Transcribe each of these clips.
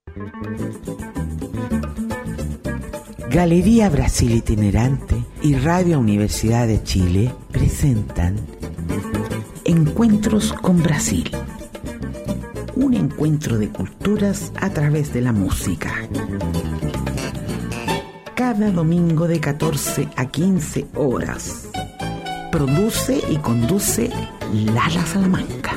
Galería Brasil Itinerante y Radio Universidad de Chile presentan Encuentros con Brasil. Un encuentro de culturas a través de la música. Cada domingo de 14 a 15 horas. Produce y conduce Lala Salamanca.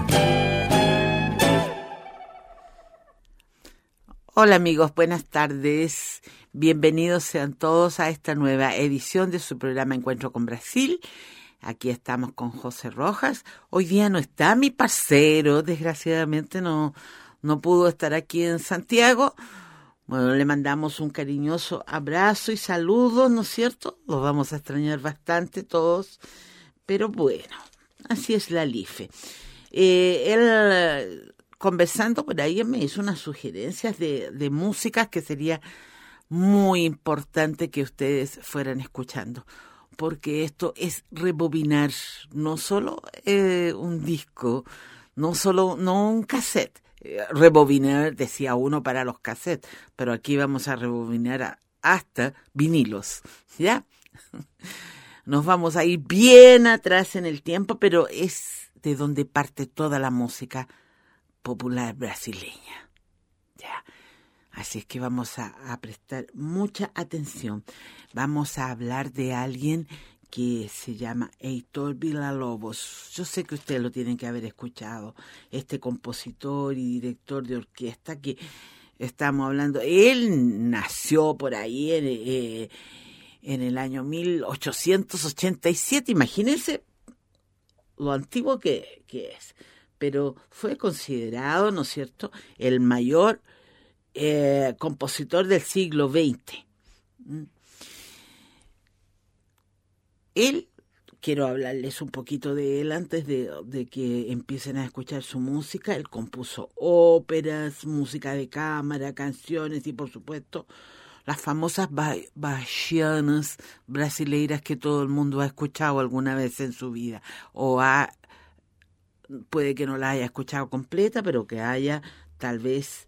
Hola amigos, buenas tardes. Bienvenidos sean todos a esta nueva edición de su programa Encuentro con Brasil. Aquí estamos con José Rojas. Hoy día no está mi parcero, desgraciadamente no pudo estar aquí en Santiago. Bueno, le mandamos un cariñoso abrazo y saludos, ¿no es cierto? Los vamos a extrañar bastante todos, pero bueno, así es la LIFE. Él, conversando por ahí, me hizo unas sugerencias de músicas que sería muy importante que ustedes fueran escuchando, porque esto es rebobinar, no solo un disco, no un cassette. Rebobinar, decía uno, para los cassettes, pero aquí vamos a rebobinar hasta vinilos, ¿ya? Nos vamos a ir bien atrás en el tiempo, pero es de donde parte toda la música popular brasileña, ¿ya? Así es que vamos a prestar mucha atención. Vamos a hablar de alguien que se llama Heitor Villa-Lobos. Yo sé que ustedes lo tienen que haber escuchado, este compositor y director de orquesta que estamos hablando. Él nació por ahí en el año 1887, imagínense lo antiguo que es, pero fue considerado, ¿no es cierto?, el mayor compositor del siglo XX. Él, quiero hablarles un poquito de él antes de que empiecen a escuchar su música. Él compuso óperas, música de cámara, canciones y, por supuesto, las famosas bachianas brasileiras que todo el mundo ha escuchado alguna vez en su vida. Puede que no la haya escuchado completa, pero que haya tal vez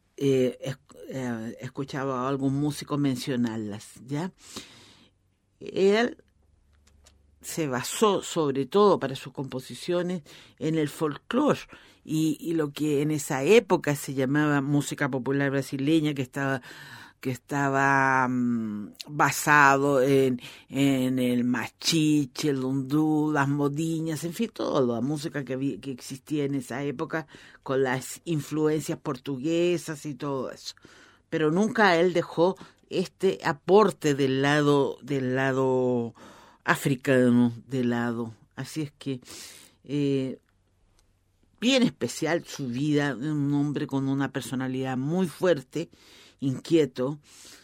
escuchado a algún músico mencionarlas, ¿ya? Él se basó sobre todo para sus composiciones en el folclore y lo que en esa época se llamaba música popular brasileña, que estaba basado en el machiche, el lundú, las modiñas, en fin, toda la música que existía en esa época con las influencias portuguesas y todo eso. Pero nunca él dejó este aporte del lado africano de lado. Así es que bien especial su vida, un hombre con una personalidad muy fuerte, inquieto,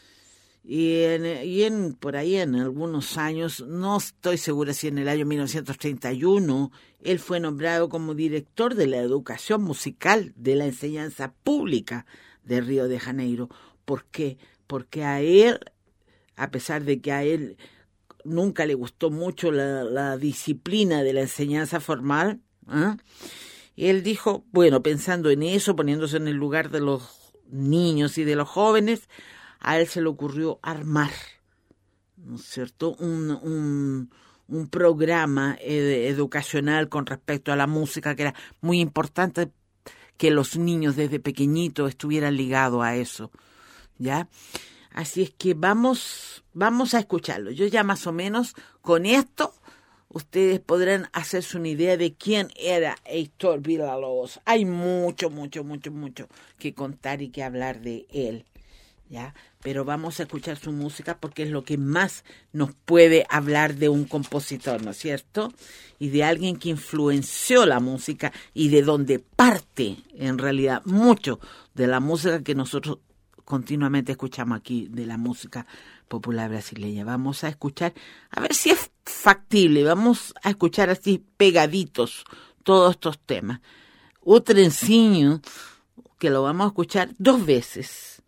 y por ahí en algunos años, no estoy segura si en el año 1931, él fue nombrado como director de la educación musical de la enseñanza pública de Río de Janeiro. ¿Por qué? Porque a pesar de que a él nunca le gustó mucho la disciplina de la enseñanza formal, él dijo, bueno, pensando en eso, poniéndose en el lugar de los niños y de los jóvenes, a él se le ocurrió armar, ¿no es cierto?, un programa educacional con respecto a la música, que era muy importante que los niños desde pequeñitos estuvieran ligados a eso, ¿ya? Así es que vamos a escucharlo. Yo ya más o menos con esto ustedes podrán hacerse una idea de quién era Heitor Villa-Lobos. Hay mucho que contar y que hablar de él, ¿ya? Pero vamos a escuchar su música porque es lo que más nos puede hablar de un compositor, ¿no es cierto? Y de alguien que influenció la música y de donde parte, en realidad, mucho de la música que nosotros continuamente escuchamos aquí, de la música popular brasileña. Vamos a escuchar, a ver si es factible, vamos a escuchar así pegaditos todos estos temas. O Trencinho, que lo vamos a escuchar 2 veces,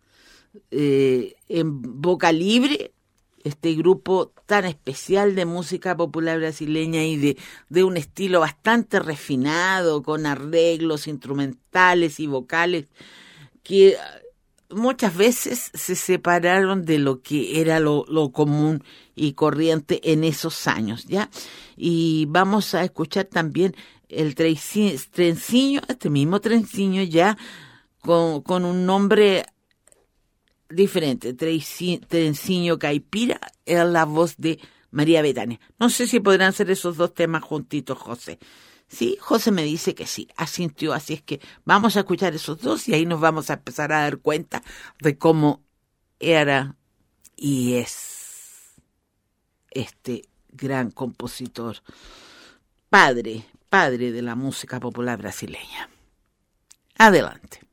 en Boca Libre, este grupo tan especial de música popular brasileña y de un estilo bastante refinado, con arreglos instrumentales y vocales, que muchas veces se separaron de lo que era lo común y corriente en esos años, ¿ya? Y vamos a escuchar también el trenciño, este mismo trenciño ya con un nombre diferente, trenciño caipira, es la voz de María Betania. No sé si podrán ser esos dos temas juntitos, José. Sí, José me dice que sí, asintió, así es que vamos a escuchar esos dos y ahí nos vamos a empezar a dar cuenta de cómo era y es este gran compositor, padre de la música popular brasileña. Adelante.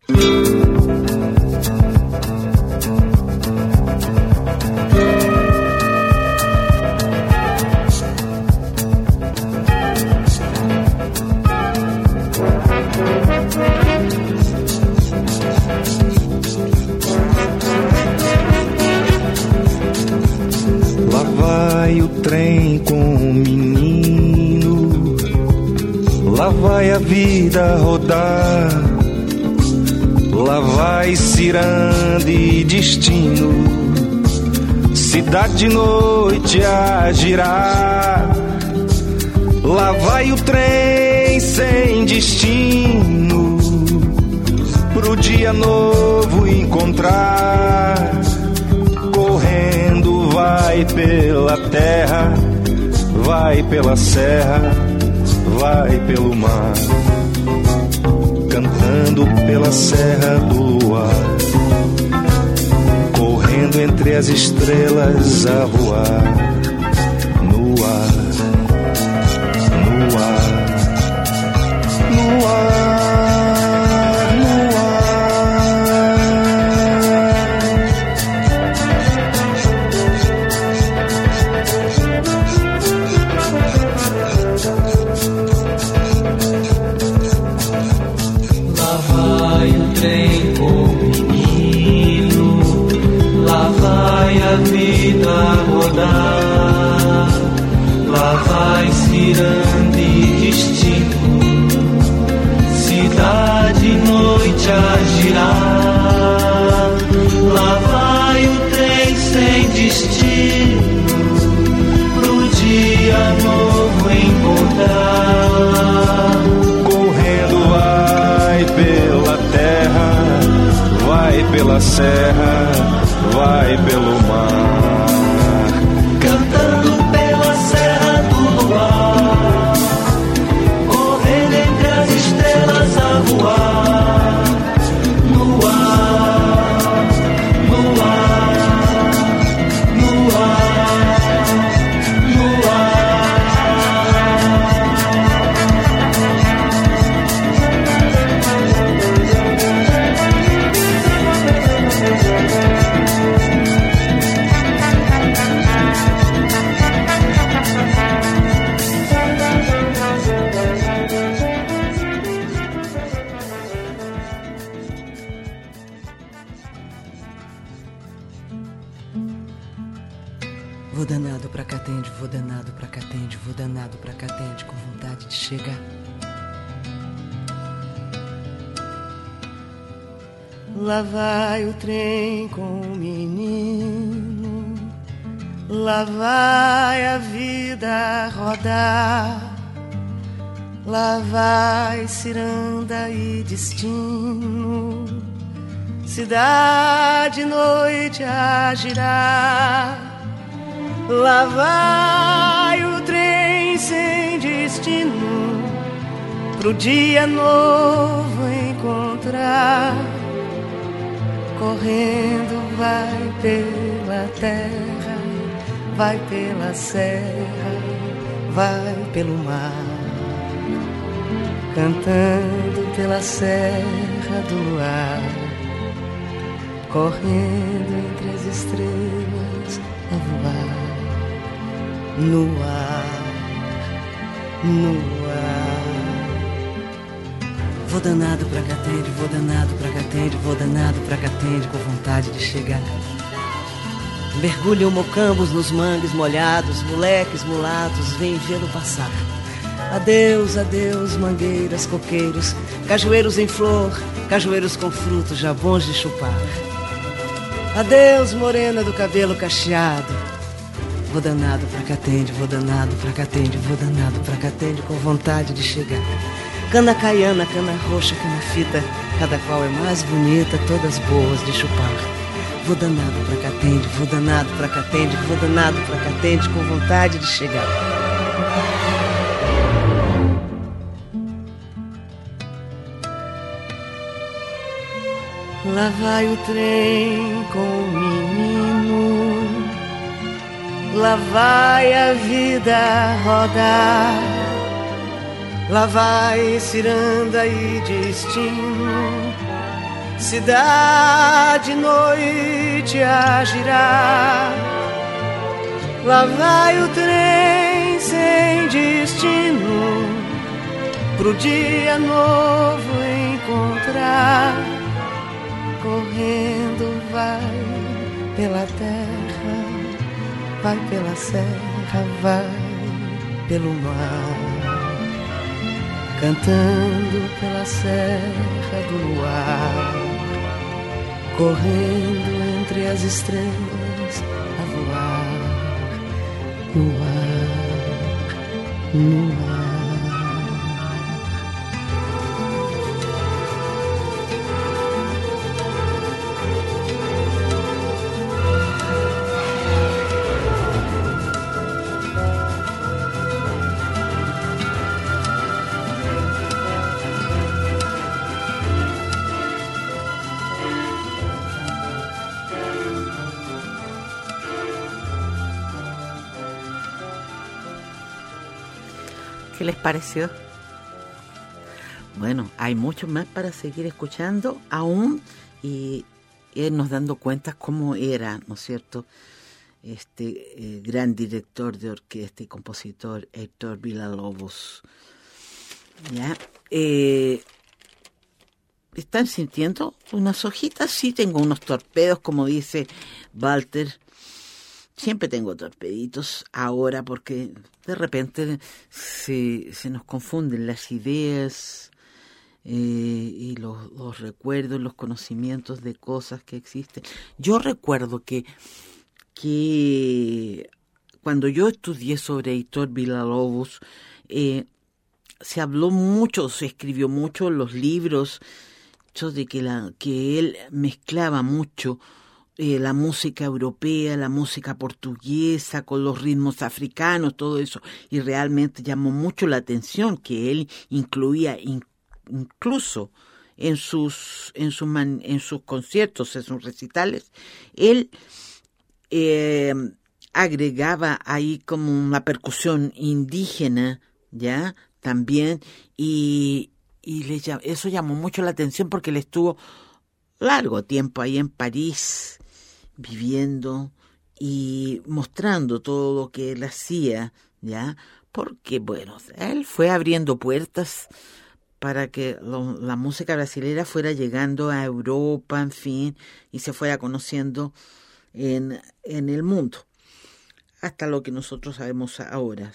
Lá vai o trem com o menino, lá vai a vida rodar, lá vai ciranda e destino, cidade de noite a girar. Lá vai o trem sem destino, pro dia novo encontrar. Correndo vai pela terra, vai pela serra, vai pelo mar, cantando pela serra do luar, correndo entre as estrelas a voar, no ar, no ar, no ar. A vida rodar, lá vai ciranda e destino, cidade e noite a girar. Lá vai o trem sem destino, pro dia novo encontrar. Correndo vai pela terra, vai pela serra, vai pelo mar, cantando pela serra do luar, correndo entre as estrelas a voar, no ar, no ar, no ar, no ar. Vou danado pra Catende, vou danado pra Catende, vou danado pra Catende, com vontade de chegar. Lá vai o trem com o menino, lá vai a vida rodar, lá vai ciranda e destino, cidade e noite a girar. Lá vai o trem sem destino, pro dia novo encontrar. Correndo vai pela terra, vai pela serra, vai pelo mar, cantando pela serra do luar, correndo entre as estrelas a voar. No ar, no ar. Vou danado pra Catende, vou danado pra Catende, vou danado pra Catende, com vontade de chegar. Mergulham mocambos nos mangues molhados, moleques mulatos vêm vê-lo passar. Adeus, adeus, mangueiras, coqueiros, cajueiros em flor, cajueiros com frutos já bons de chupar. Adeus, morena do cabelo cacheado. Vou danado pra Catende, vou danado pra Catende, vou danado pra Catende, com vontade de chegar. Cana caiana, cana roxa, cana fita, cada qual é mais bonita, todas boas de chupar. Vou danado pra Catende, vou danado pra Catende, vou danado pra Catende, com vontade de chegar. Lá vai o trem com o menino, lá vai a vida rodar, lá vai ciranda e destino, cidade e noite a girar. Lá vai o trem sem destino, pro dia novo encontrar. Correndo vai pela terra, vai pela serra, vai pelo mar, cantando pela serra do luar, correndo entre as estrelas a voar, no ar, no ar. ¿Qué les pareció? Bueno, hay mucho más para seguir escuchando aún y irnos dando cuenta cómo era, ¿no es cierto?, este gran director de orquesta y compositor Héctor Villa-Lobos. ¿Ya? ¿Están sintiendo unas hojitas? Sí, tengo unos torpedos, como dice Walter. Siempre tengo torpeditos ahora porque de repente se nos confunden las ideas y los recuerdos, los conocimientos de cosas que existen. Yo recuerdo que cuando yo estudié sobre Héctor Villa-Lobos, se habló mucho, se escribió mucho en los libros de que él mezclaba mucho la música europea, la música portuguesa, con los ritmos africanos, todo eso, y realmente llamó mucho la atención que él incluía incluso en sus conciertos, en sus recitales, él agregaba ahí como una percusión indígena, ya también, y eso llamó mucho la atención porque él estuvo largo tiempo ahí en París viviendo y mostrando todo lo que él hacía, ¿ya? Porque, bueno, él fue abriendo puertas para que la música brasileña fuera llegando a Europa, en fin, y se fuera conociendo en el mundo, hasta lo que nosotros sabemos ahora.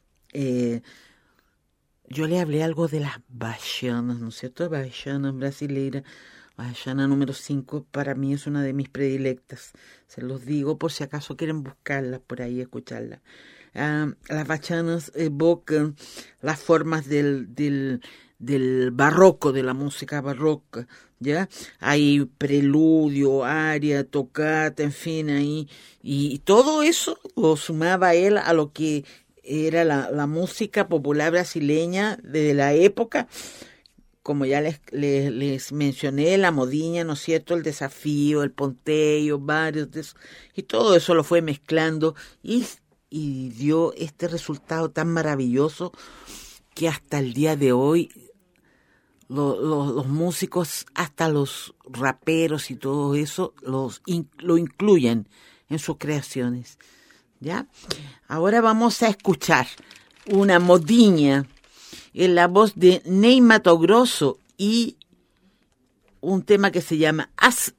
Yo le hablé algo de las bachanas, ¿no es cierto? Bachanas brasileiras. Bachana número 5 para mí es una de mis predilectas. Se los digo por si acaso quieren buscarlas por ahí, escucharlas. Las bachanas evocan las formas del barroco, de la música barroca, ¿ya? Hay preludio, aria, tocata, en fin, ahí. Y todo eso lo sumaba él a lo que era la música popular brasileña de la época. Como ya les mencioné, la modiña, ¿no es cierto?, el desafío, el ponteio, varios de esos, y todo eso lo fue mezclando y dio este resultado tan maravilloso que hasta el día de hoy los músicos, hasta los raperos y todo eso, lo incluyen en sus creaciones, ¿ya? Ahora vamos a escuchar una modiña en la voz de Ney Matogrosso y un tema que se llama As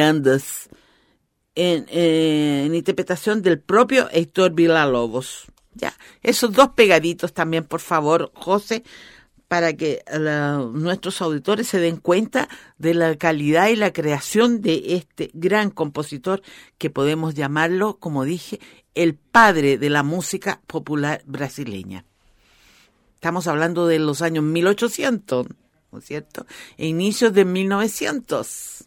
Cirandas en interpretación del propio Héctor Villa-Lobos. Ya, esos dos pegaditos también, por favor, José, para que nuestros auditores se den cuenta de la calidad y la creación de este gran compositor que podemos llamarlo, como dije, el padre de la música popular brasileña. Estamos hablando de los años 1800, ¿no es cierto? E inicios de 1900.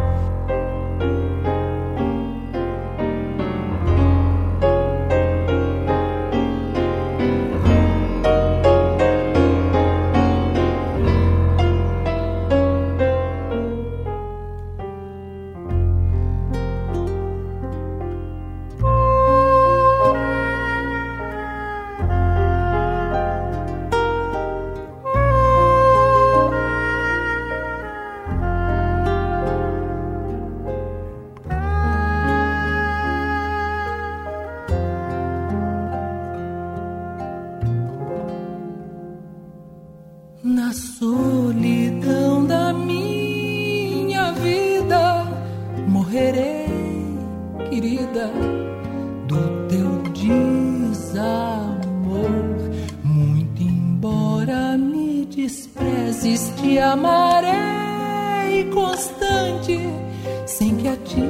Na solidão da minha vida, morrerei, querida, do teu desamor. Muito embora me desprezes, te amarei constante, sem que a ti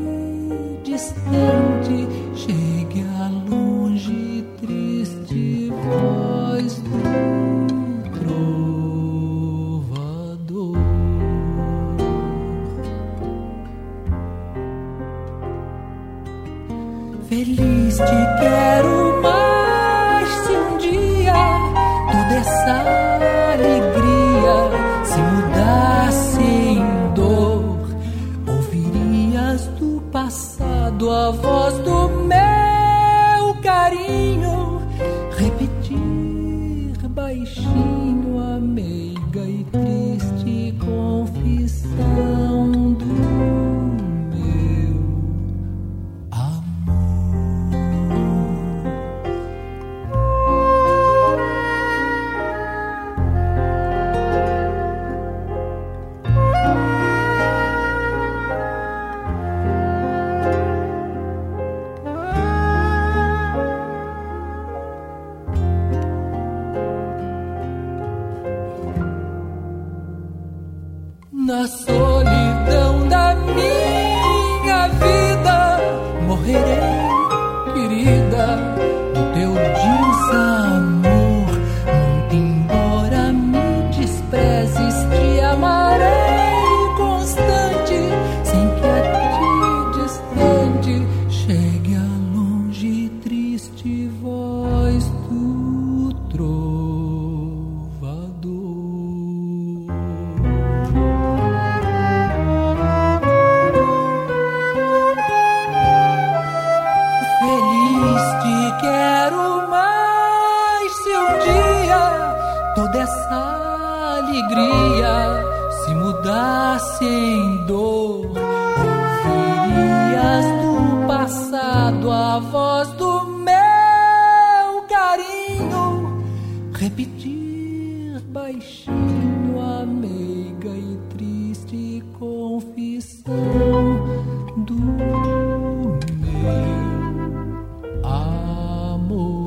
distante chegue a longe triste voz do feliz te quero mais se um dia toda essa alegria se mudasse em dor. Ouvirias do passado a voz do meu carinho repetir baixinho a meiga e triste confissão do na solidão da minha vida, morrerei, querida, do teu desamor. Muito embora me desprezes, te amarei constante, sem que a ti distante chegue a longe triste voz do trovador. Toda essa alegria se mudasse em dor, ouvirias do passado a voz do meu carinho repetir baixinho a meiga e triste confissão do meu amor.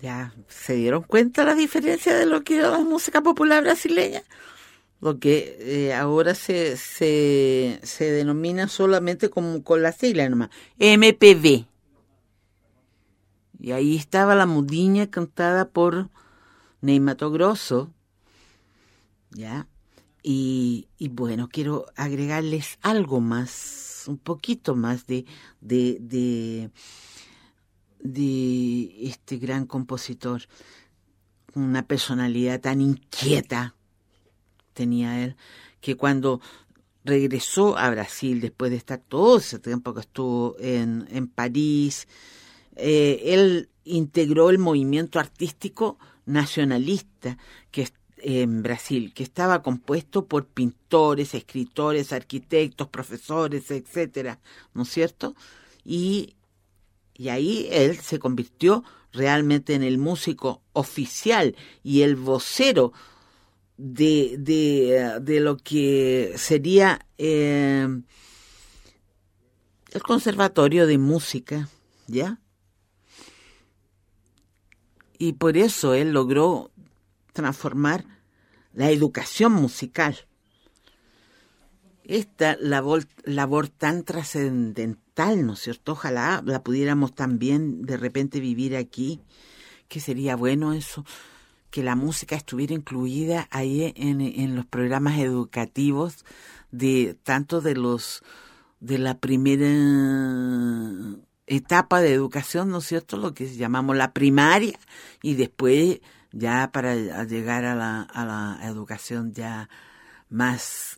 ¿Ya se dieron cuenta la diferencia de lo que era la música popular brasileña? Lo que ahora se denomina solamente como con la sigla nomás, MPB. Y ahí estaba la Mudinha cantada por Ney Matogrosso, ¿ya? Y bueno, quiero agregarles algo más, un poquito más de este gran compositor. Una personalidad tan inquieta tenía él, que cuando regresó a Brasil, después de estar todo ese tiempo que estuvo en París, él integró el movimiento artístico nacionalista que en Brasil, que estaba compuesto por pintores, escritores, arquitectos, profesores, etcétera, ¿no es cierto? Y ahí él se convirtió realmente en el músico oficial y el vocero de lo que sería el Conservatorio de Música, ¿ya? Y por eso él logró transformar la educación musical. Esta labor tan trascendental, ¿no es cierto? Ojalá la pudiéramos también de repente vivir aquí, que sería bueno eso, que la música estuviera incluida ahí en los programas educativos de tanto de la primera etapa de educación, ¿no es cierto? Lo que llamamos la primaria, y después ya para llegar a la educación ya más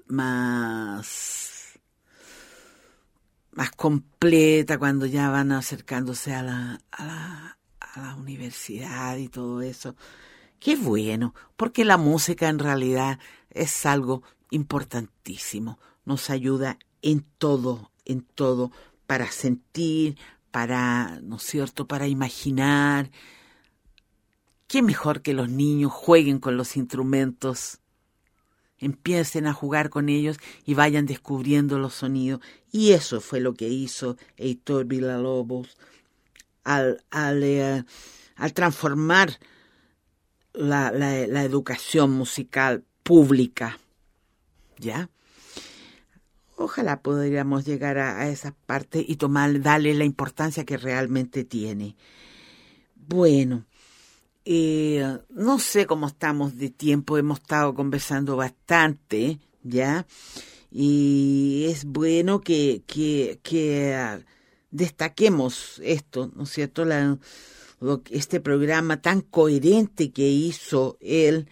completa, cuando ya van acercándose a la universidad y todo eso. Qué bueno, porque la música en realidad es algo importantísimo. Nos ayuda en todo, para sentir, para, ¿no es cierto?, para imaginar. Qué mejor que los niños jueguen con los instrumentos, empiecen a jugar con ellos y vayan descubriendo los sonidos. Y eso fue lo que hizo Heitor Villa-Lobos al transformar la educación musical pública, ¿ya? Ojalá podríamos llegar a esa parte y darle la importancia que realmente tiene. Bueno, no sé cómo estamos de tiempo, hemos estado conversando bastante, ¿ya? Y es bueno que destaquemos esto, ¿no es cierto?, este programa tan coherente que hizo él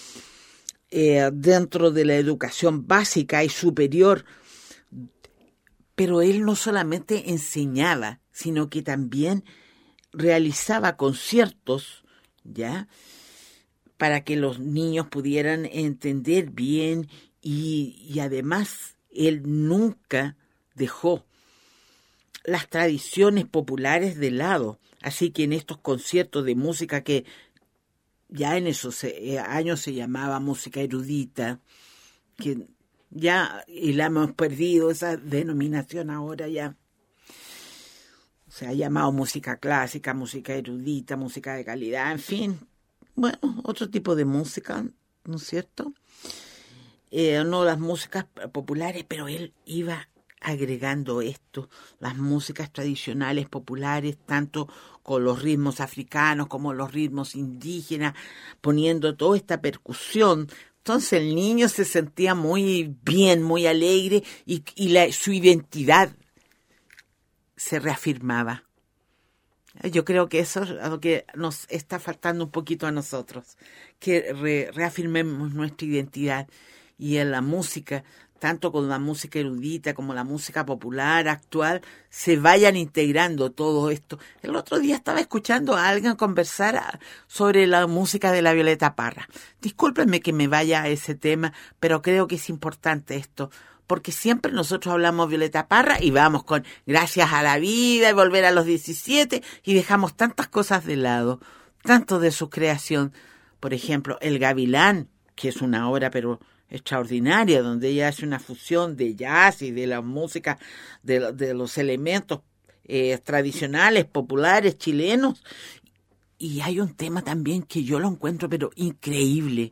dentro de la educación básica y superior. Pero él no solamente enseñaba, sino que también realizaba conciertos, ¿ya?, para que los niños pudieran entender bien, y además él nunca dejó las tradiciones populares de lado. Así que en estos conciertos de música, que ya en esos años se llamaba música erudita, que ya y la hemos perdido esa denominación ahora ya. Se ha llamado música clásica, música erudita, música de calidad, en fin. Bueno, otro tipo de música, ¿no es cierto? No las músicas populares, pero él iba agregando esto, las músicas tradicionales populares, tanto con los ritmos africanos como los ritmos indígenas, poniendo toda esta percusión. Entonces el niño se sentía muy bien, muy alegre, y su identidad se reafirmaba. Yo creo que eso es lo que nos está faltando un poquito a nosotros, que reafirmemos nuestra identidad, y en la música, tanto con la música erudita como la música popular actual, se vayan integrando todo esto. El otro día estaba escuchando a alguien conversar sobre la música de la Violeta Parra. Discúlpenme que me vaya a ese tema, pero creo que es importante esto, porque siempre nosotros hablamos Violeta Parra y vamos con Gracias a la vida y Volver a los 17, y dejamos tantas cosas de lado, tanto de su creación. Por ejemplo, El Gavilán, que es una obra pero extraordinaria, donde ella hace una fusión de jazz y de la música, de los elementos tradicionales, populares, chilenos, Y hay un tema también que yo lo encuentro pero increíble,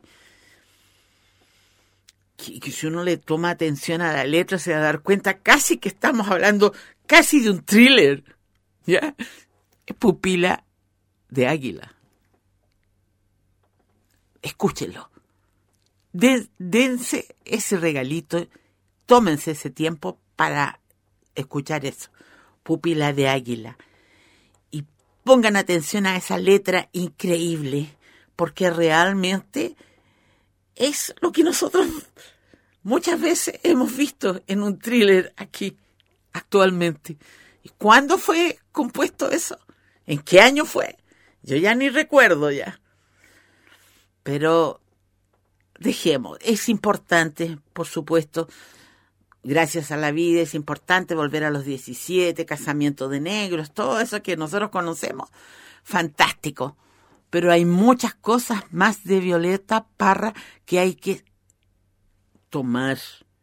que si uno le toma atención a la letra se va a dar cuenta casi que estamos hablando casi de un thriller, ¿ya? Pupila de Águila. Escúchenlo. Dense ese regalito, tómense ese tiempo para escuchar eso. Pupila de Águila. Y pongan atención a esa letra increíble, porque realmente es lo que nosotros muchas veces hemos visto en un thriller aquí, actualmente. ¿Y cuándo fue compuesto eso? ¿En qué año fue? Yo ya ni recuerdo ya. Pero dejemos, es importante, por supuesto, gracias a la vida, es importante volver a los 17, casamiento de negros, todo eso que nosotros conocemos, fantástico. Pero hay muchas cosas más de Violeta Parra que hay que tomar,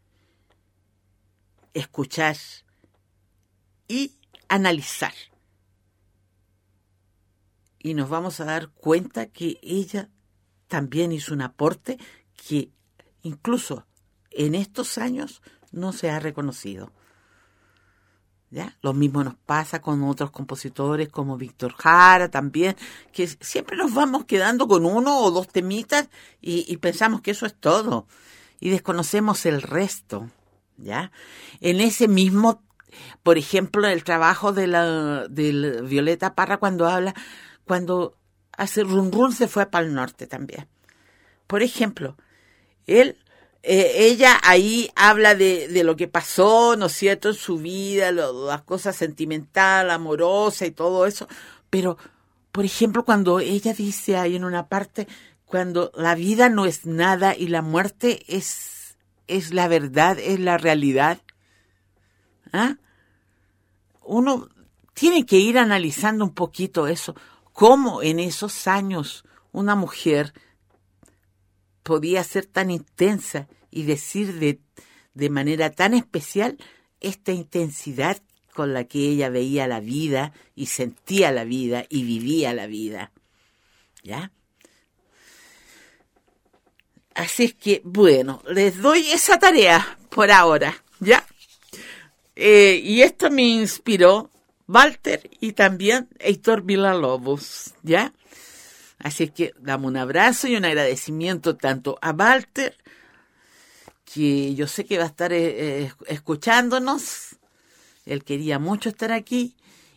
escuchar y analizar. Y nos vamos a dar cuenta que ella también hizo un aporte que incluso en estos años no se ha reconocido. ¿Ya? Lo mismo nos pasa con otros compositores como Víctor Jara también, que siempre nos vamos quedando con uno o dos temitas y pensamos que eso es todo y desconocemos el resto, ¿ya? En ese mismo, por ejemplo, el trabajo de Violeta Parra cuando hace Run Run se fue para el norte también. Por ejemplo, ella ahí habla de lo que pasó, ¿no es cierto?, en su vida, las cosas sentimental, amorosa y todo eso. Pero, por ejemplo, cuando ella dice ahí en una parte, cuando la vida no es nada y la muerte es la verdad, es la realidad, ¿ah? Uno tiene que ir analizando un poquito eso, cómo en esos años una mujer podía ser tan intensa y decir de manera tan especial esta intensidad con la que ella veía la vida y sentía la vida y vivía la vida. ¿Ya? Así es que, bueno, les doy esa tarea por ahora, ¿ya? Y esto me inspiró Walter y también Heitor Villa-Lobos, ¿ya? Así es que damos un abrazo y un agradecimiento tanto a Walter, que yo sé que va a estar escuchándonos, él quería mucho estar aquí,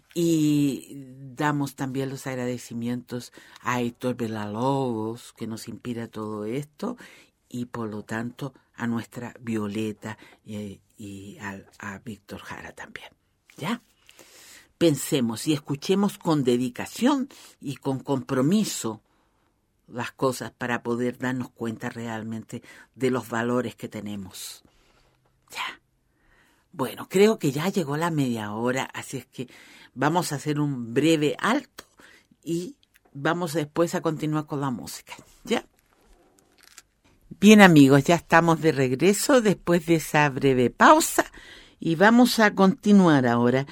y damos también los agradecimientos a Heitor Villa-Lobos, que nos inspira todo esto, y por lo tanto a nuestra Violeta y a Víctor Jara también, ¿ya? Pensemos y escuchemos con dedicación y con compromiso las cosas para poder darnos cuenta realmente de los valores que tenemos. Ya. Bueno, creo que ya llegó la media hora, así es que vamos a hacer un breve alto y vamos después a continuar con la música. ¿Ya? Bien, amigos, ya estamos de regreso después de esa breve pausa y vamos a continuar ahora.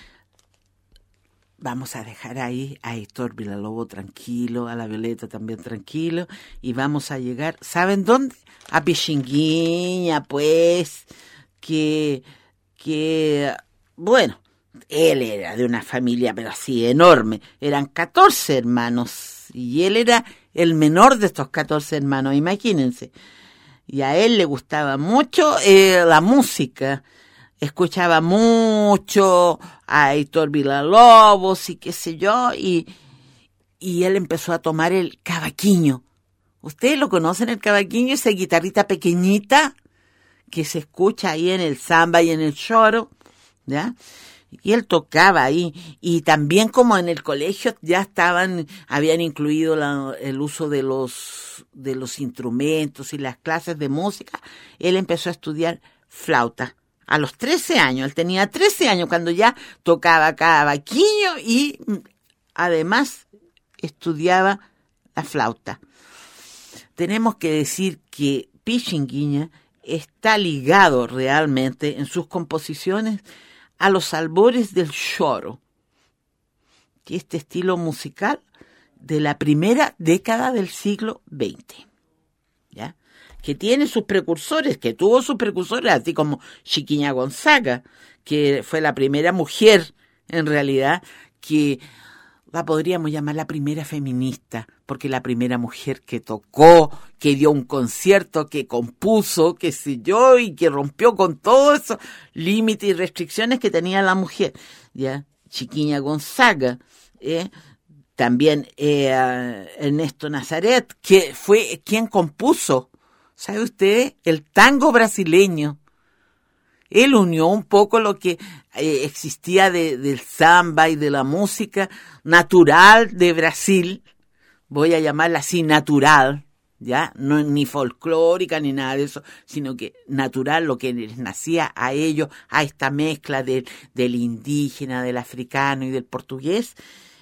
Vamos a dejar ahí a Heitor Villa-Lobos tranquilo, a la Violeta también tranquilo, y vamos a llegar, ¿saben dónde? A Pichinguinha, pues, que bueno, él era de una familia, pero así enorme, eran 14 hermanos, y él era el menor de estos 14 hermanos, imagínense, y a él le gustaba mucho la música, escuchaba mucho a Heitor Villa-Lobos y qué sé yo, y él empezó a tomar el cavaquinho. ¿Ustedes lo conocen, el cavaquinho? Esa guitarrita pequeñita que se escucha ahí en el samba y en el choro, ¿ya? Y él tocaba ahí, y también como en el colegio ya habían incluido el uso de los instrumentos y las clases de música, él empezó a estudiar flauta. A los 13 años, él tenía 13 años cuando ya tocaba cavaquinho y además estudiaba la flauta. Tenemos que decir que Pichinguinha está ligado realmente en sus composiciones a los albores del choro, que este estilo musical de la primera década del siglo XX, ¿ya? Que tiene sus precursores, que tuvo sus precursores, así como Chiquinha Gonzaga, que fue la primera mujer, en realidad, que la podríamos llamar la primera feminista, porque la primera mujer que tocó, que dio un concierto, que compuso, qué sé yo, y que rompió con todos esos límites y restricciones que tenía la mujer, ¿ya? Chiquinha Gonzaga, también Ernesto Nazaret, que fue quien compuso, ¿sabe usted?, el tango brasileño. Él unió un poco lo que existía del samba y de la música natural de Brasil, voy a llamarla así, natural, ¿ya? No ni folclórica ni nada de eso, sino que natural, lo que les nacía a ellos, a esta mezcla del indígena, del africano y del portugués,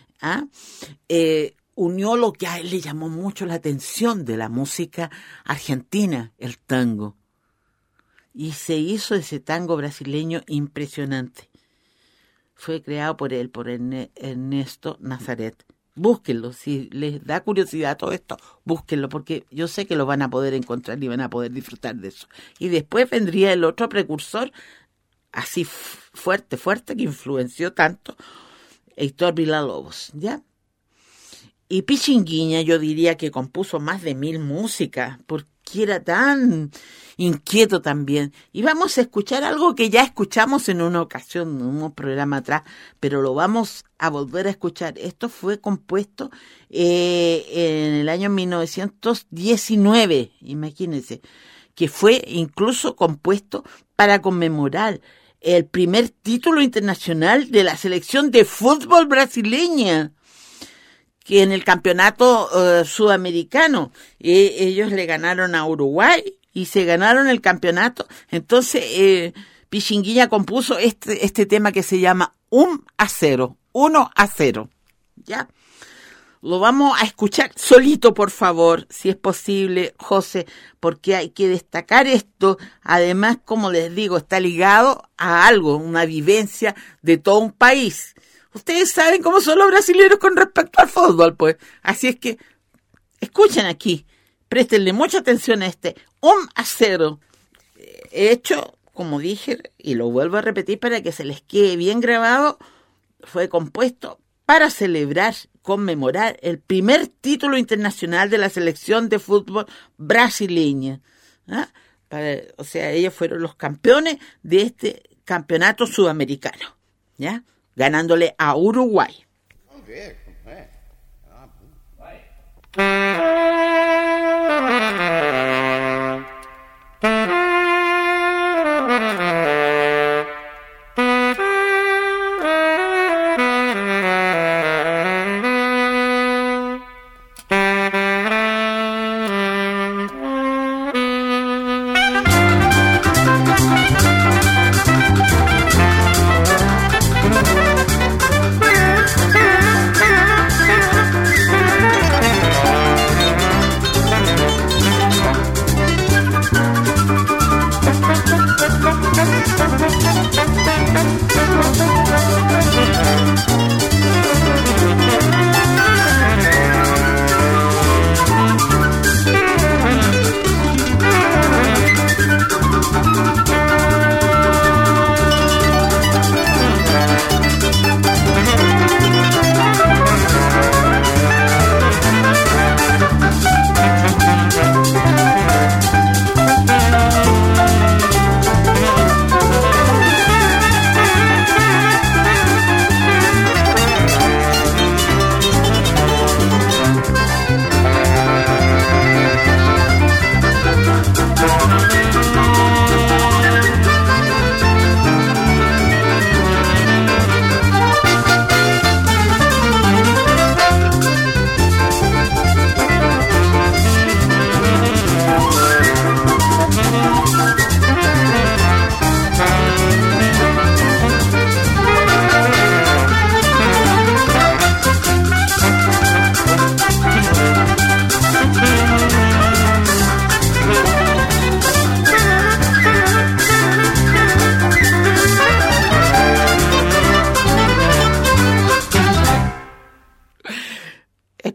unió lo que a él le llamó mucho la atención de la música argentina, el tango. Y se hizo ese tango brasileño impresionante. Fue creado por él, por Ernesto Nazaret. Búsquenlo, si les da curiosidad todo esto, búsquenlo, porque yo sé que lo van a poder encontrar y van a poder disfrutar de eso. Y después vendría el otro precursor, así fuerte, que influenció tanto, Heitor Villa-Lobos, ¿ya? Y Pichinguinha, yo diría que compuso más de 1000 músicas, porque era tan inquieto también. Y vamos a escuchar algo que ya escuchamos en una ocasión, en un programa atrás, pero lo vamos a volver a escuchar. Esto fue compuesto en el año 1919, imagínense, que fue incluso compuesto para conmemorar el primer título internacional de la selección de fútbol brasileña, que en el campeonato sudamericano ellos le ganaron a Uruguay y se ganaron el campeonato. Entonces Pichinguinha compuso este tema que se llama 1-0, 1-0, ¿ya? Lo vamos a escuchar solito, por favor, si es posible, José, porque hay que destacar esto. Además, como les digo, está ligado a algo, una vivencia de todo un país. Ustedes saben cómo son los brasileños con respecto al fútbol, pues. Así es que escuchen aquí, préstenle mucha atención a este 1-0. Hecho, como dije, y lo vuelvo a repetir para que se les quede bien grabado, fue compuesto para celebrar, conmemorar el primer título internacional de la selección de fútbol brasileña. O sea, ellos fueron los campeones de este campeonato sudamericano, ¿ya? Ganándole a Uruguay.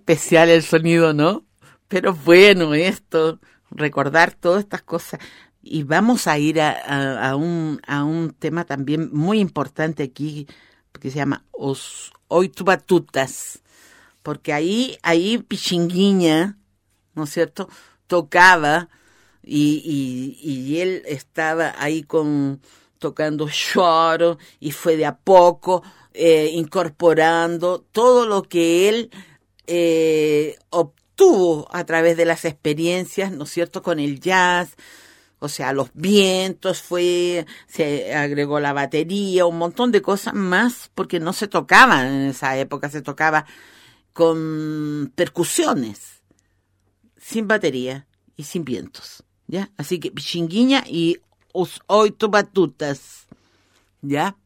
especial el sonido, ¿no? Pero bueno, esto, recordar todas estas cosas. Y vamos a ir a un tema también muy importante aquí, que se llama Os Oito Batutas, porque ahí Pichinguinha, ¿no es cierto?, tocaba y él estaba ahí tocando choro, y fue de a poco incorporando todo lo que él obtuvo a través de las experiencias, ¿no es cierto?, con el jazz. O sea, los vientos, se agregó la batería, un montón de cosas más, porque no se tocaban en esa época, se tocaba con percusiones, sin batería y sin vientos, ¿ya? Así que Pichinguinha y Os Oito Batutas, ¿ya?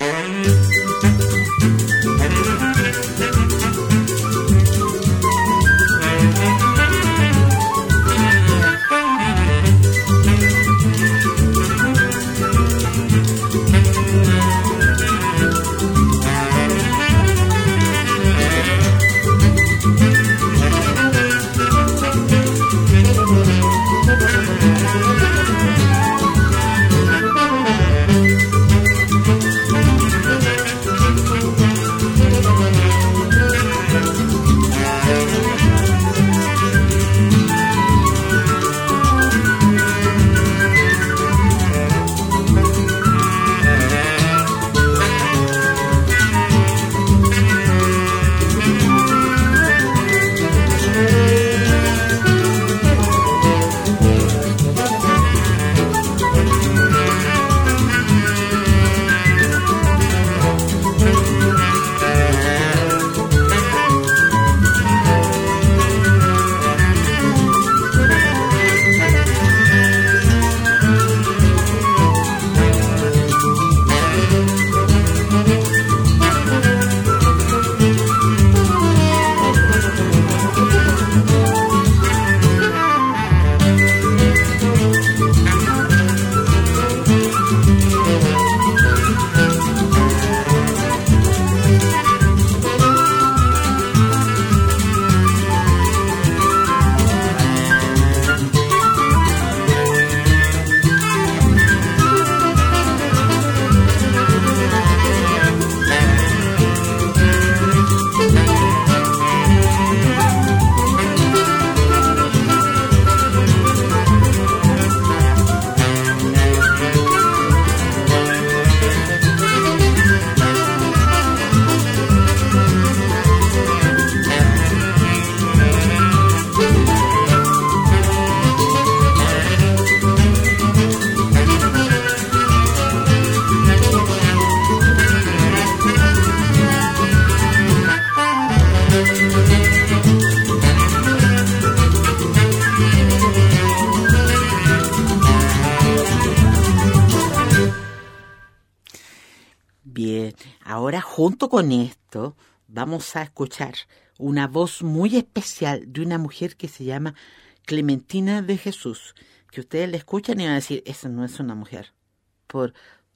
Bien, ahora junto con esto vamos a escuchar una voz muy especial de una mujer que se llama Clementina de Jesús, que ustedes le escuchan y van a decir, esa no es una mujer, por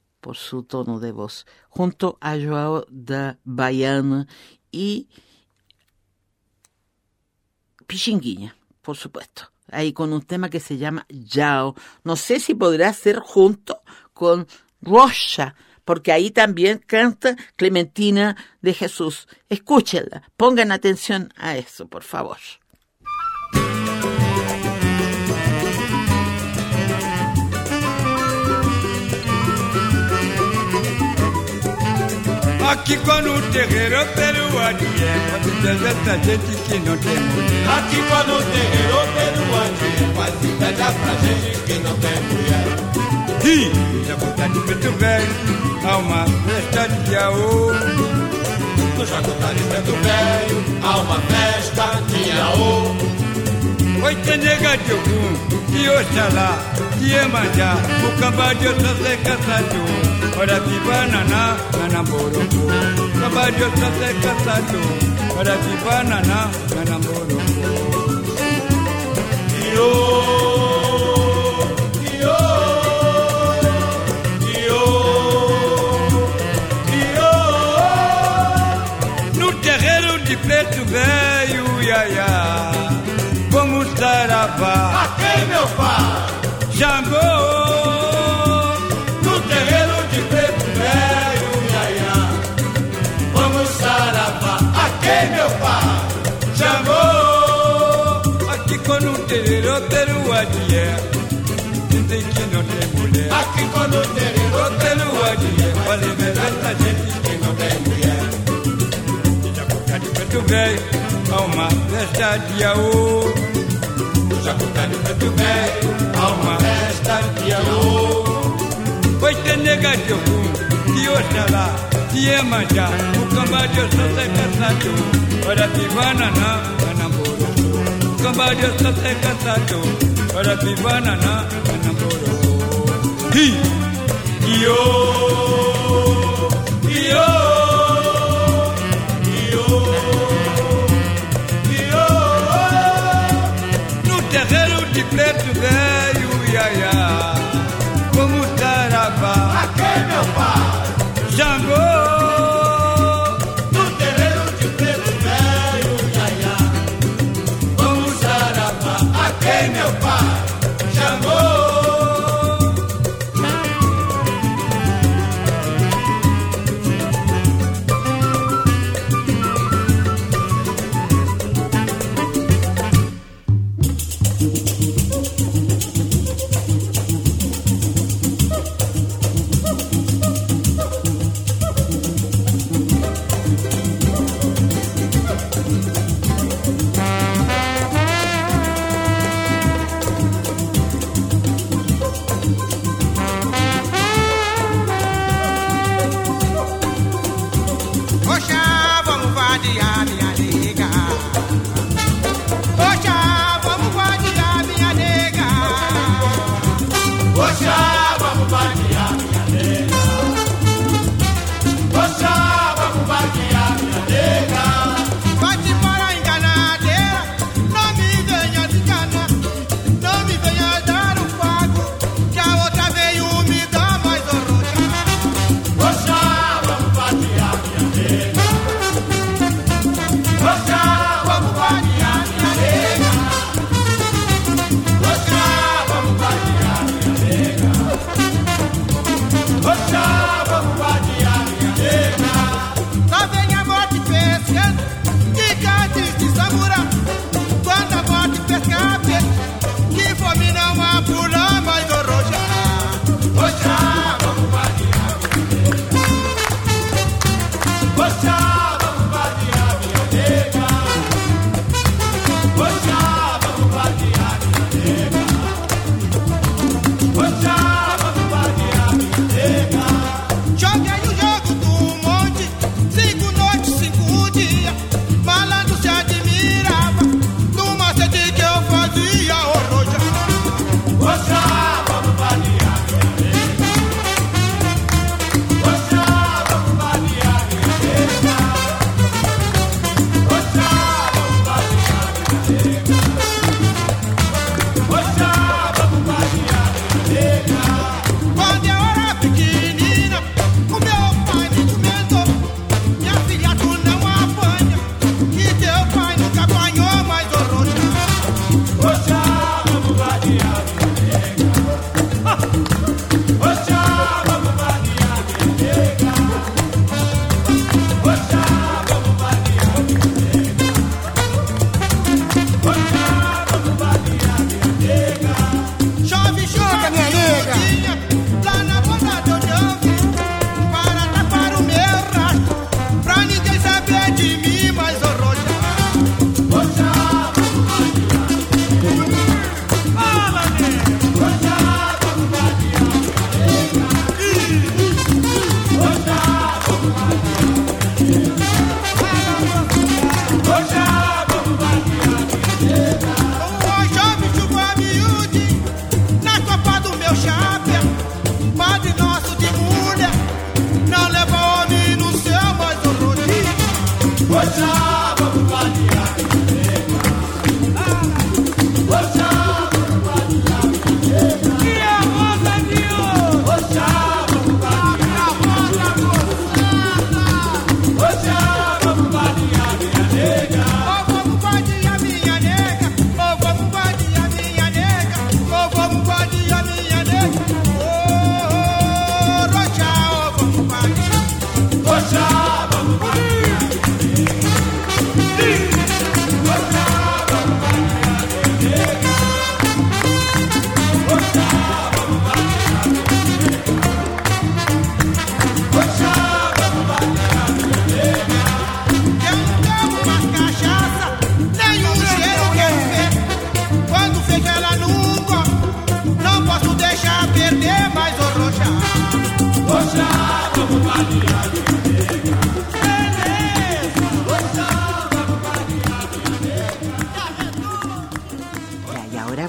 su tono de voz, junto a João da Baiana y Pichinguinha, por supuesto, ahí con un tema que se llama Yao. No sé si podrá ser junto con Rocha, porque ahí también canta Clementina de Jesús. Escúchenla, pongan atención a eso, por favor. Aqui no terreiro peruaninha, inveja essa gente que não tem mulher. Aqui no terreiro peruaninha, faz inveja pra gente que não tem mulher. E já botar de preto velho, há uma festa de Iaô. No Jacutá de preto velho, há uma festa de Iaô. Oi, tem nega de Ogum, de Oxalá, de Iemanjá, o cambá de Oxalá caçador. Ora viva naná, nanamborocô. Cambá de Oxalá caçador. Ora viva naná, nanamborocô. Iô, iô, iô, iô. No terreiro de preto velho, ia saravá. Aqui meu pai, Xangô, no terreiro de preto velho, iaiá. Vamos saravá. Aqui meu pai, Xangô, aqui quando o terreiro terua de dizem que não tem mulher. aqui quando o terreiro Terua de vale ver essa gente que não tem mulher. E já boca de preto velho, a uma festa de aô. Jacuté de preto velho, há uma festa de aô. Foi ter nega de algum, de Oxalá, de Iemanjá, o camba de Oxalá é caçado. Ora pivana na namoro, o camba de Oxalá é caçado. Ora pivana na namoro. Hi! Iô, iô, iô, iô. No terreiro de preto velho, iaiá, como saravá, Aqui meu pai, Xangô, no terreiro de preto velho, iaiá. Vamos saravá. Aqui meu pai, Xangô. Oxa, vamos vadiar minha nega. Oxa, vamos vadiar minha nega. Oxá, vamos vaquear minha nega. Oxá, vamos vaquear minha nega. Vai-te para enganadeira, não me venha de enganar. Não me venha dar um pago, que a outra veio me dar mais horror. Oxá, vamos vaquear minha nega. Oxá, vamos vaquear minha nega. Oxá, vamos vaquear minha nega.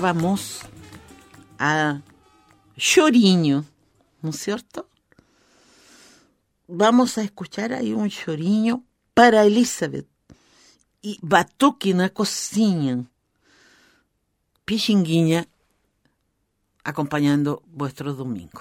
vamos a chorinho, ¿no es cierto? Vamos a escuchar ahí un chorinho para Elizabeth y Batuque na Cozinha, Pixinguinha, acompañando vuestro domingo.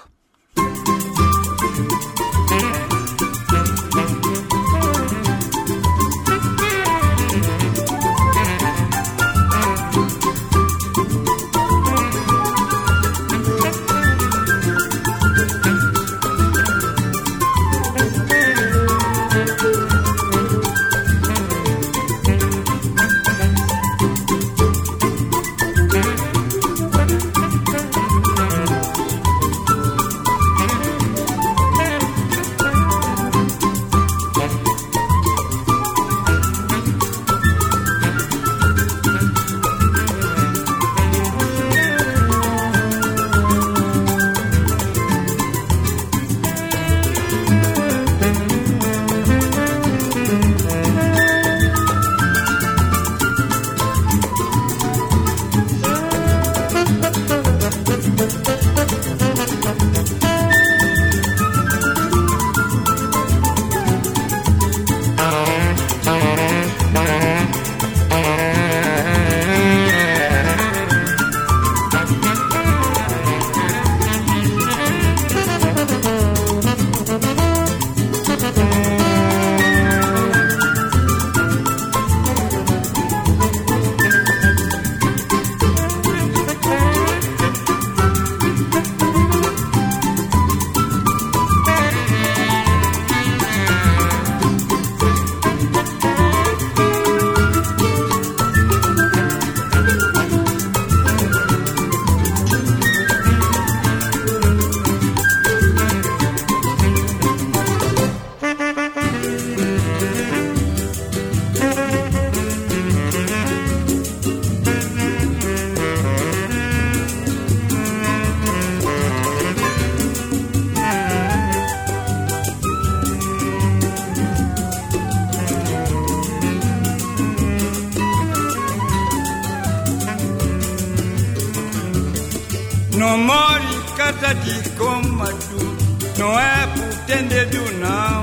Não moro em casa de cômodo, não é por ter dedo não.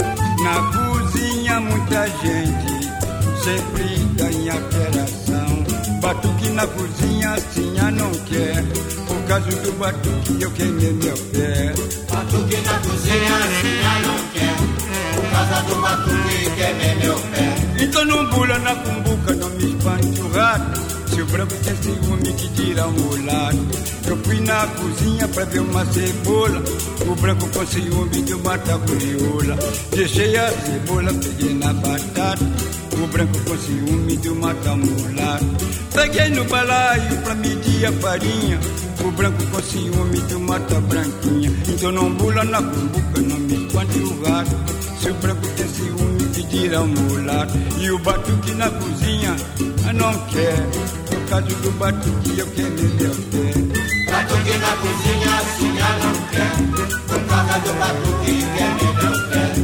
Na cozinha muita gente sempre ganha alteração. Batuque na cozinha assim não quer, por causa do batuque eu queimei meu pé. Batuque na cozinha assim não quer, por causa do batuque queimei meu pé. Então não bula na cumbuca, não me espante o rato. Se o branco tem ciúme que tira o mulato. Eu fui na cozinha pra ver uma cebola, o branco com ciúme de mata curiola. Deixei a cebola, peguei na batata, o branco com ciúme de mata mulato. Peguei no balaio pra medir a farinha, o branco com ciúme de mata branquinha. Então não bula na cumbuca, não me espante o rato. Se o branco tem ciúme que tira o mulato. E o batuque na cozinha não quer, por causa do batuque eu queimei meu pé. Batuque na cozinha assim não quer, por causa do batuque queimei meu pé.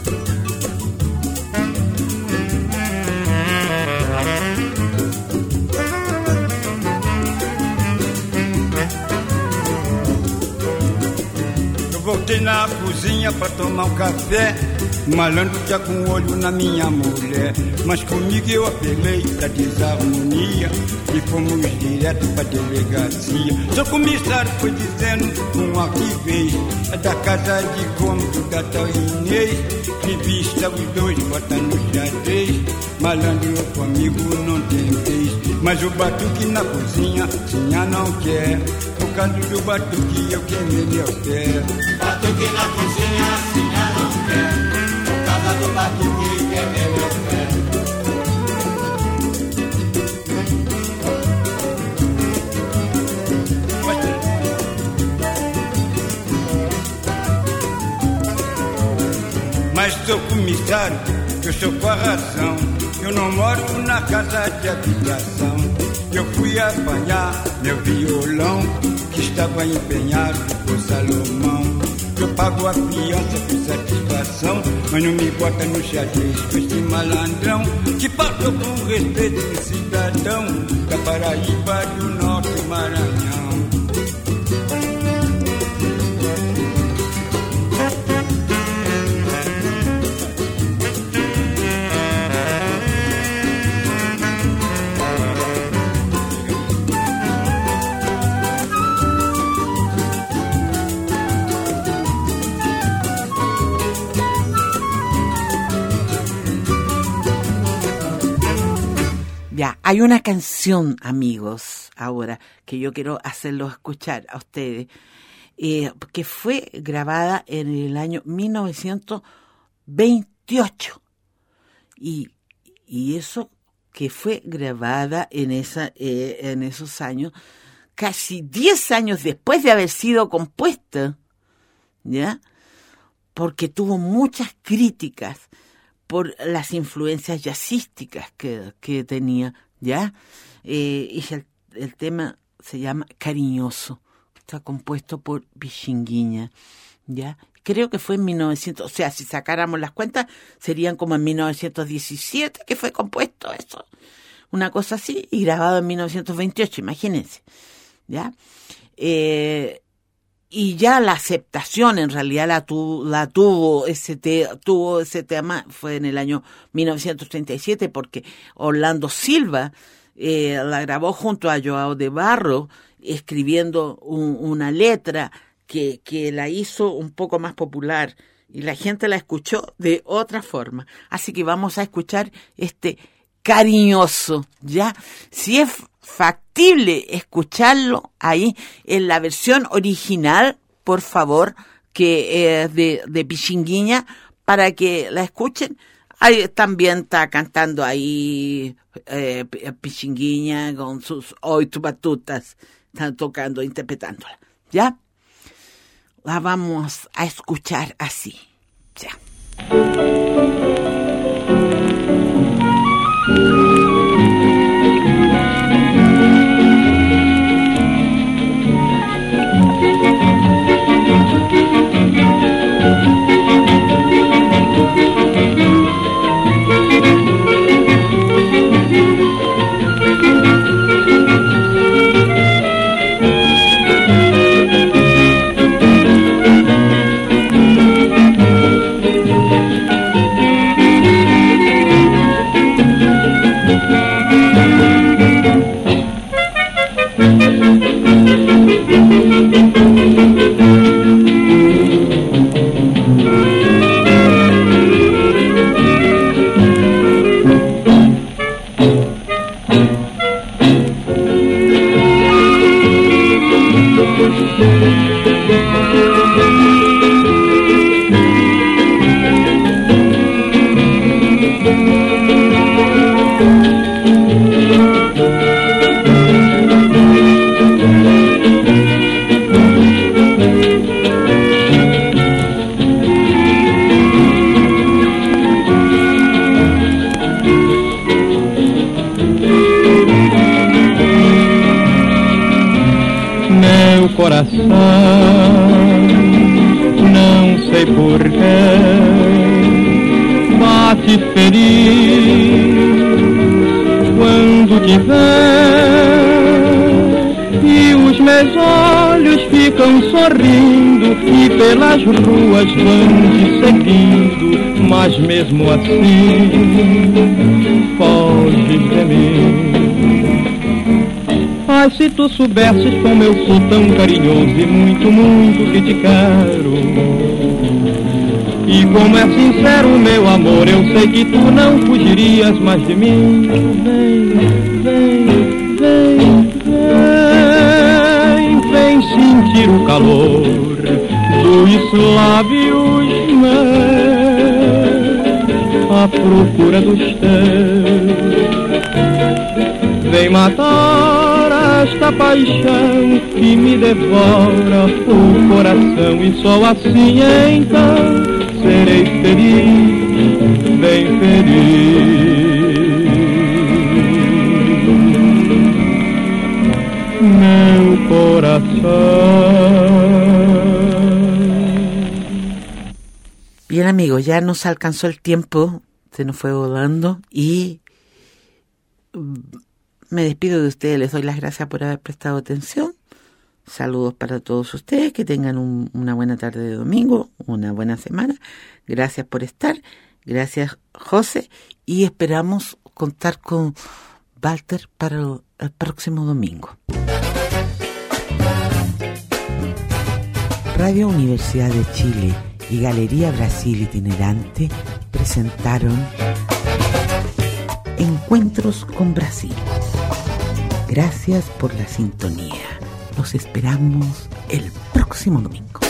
Eu voltei na cozinha pra tomar um café, o malandro já com olho na minha mulher. Mas comigo eu apelei pra desarmonia e fomos direto pra delegacia. Seu comissário foi dizendo com arquivês, é da casa de cômodo da tal Inês. Revista os dois, bota no xadrez. Malandro comigo não tem vez. Mas o batuque na cozinha tinha não quer, por causa do batuque eu queimei meu pé. Batuque na cozinha assim não quer, por causa do batuque queimei meu pé. Mas sou comissário, eu sou com a razão. Eu não moro na casa de habitação. Eu fui apanhar meu violão, que estava empenhado por Salomão. Eu pago a fiança por satisfação, mas não me bota no xadrez com este malandrão que passou com respeito de cidadão da Paraíba do Norte Maranhão. Ya, hay una canción, amigos, ahora, que yo quiero hacerlos escuchar a ustedes, que fue grabada en el año 1928. Y eso que fue grabada en esos años, casi 10 años después de haber sido compuesta, ¿ya? Porque tuvo muchas críticas por las influencias jazzísticas que tenía, ¿ya? Y el tema se llama Cariñoso, está compuesto por Pichinguinha, ¿ya? Creo que fue en 1900, o sea, si sacáramos las cuentas, serían como en 1917 que fue compuesto eso, una cosa así, y grabado en 1928, imagínense, ¿ya? Y ya la aceptación en realidad tuvo ese tema fue en el año 1937 porque Orlando Silva la grabó junto a Joao de Barro escribiendo una letra que la hizo un poco más popular y la gente la escuchó de otra forma. Así que vamos a escuchar este Cariñoso, ¿ya? Si es factible escucharlo ahí en la versión original, por favor, que de Pichinguinha, para que la escuchen. Ahí también está cantando ahí Pichinguinha con sus 8 batutas, están tocando, interpretándola, ¿ya? La vamos a escuchar así, ya. Coração, não sei porquê, bate feliz quando te vê, e os meus olhos ficam sorrindo e pelas ruas vão te seguindo, mas mesmo assim foge de mim. Ai, se tu soubesses como eu sou tão carinhoso e muito, muito que te quero, e como é sincero o meu amor, eu sei que tu não fugirias mais de mim. Vem sentir o calor dos lábios meus à procura dos teus. Vem matar esta paixão que me devora o coração, e só assim então serei feliz, bem feliz. Meu coração. Bien, amigos, ya nos alcanzó el tiempo, se nos fue volando y me despido de ustedes, les doy las gracias por haber prestado atención. Saludos para todos ustedes, que tengan una buena tarde de domingo, una buena semana. Gracias por estar, gracias José, y esperamos contar con Walter para el próximo domingo. Radio Universidad de Chile y Galería Brasil Itinerante presentaron Encuentros con Brasil. Gracias por la sintonía. Los esperamos el próximo domingo.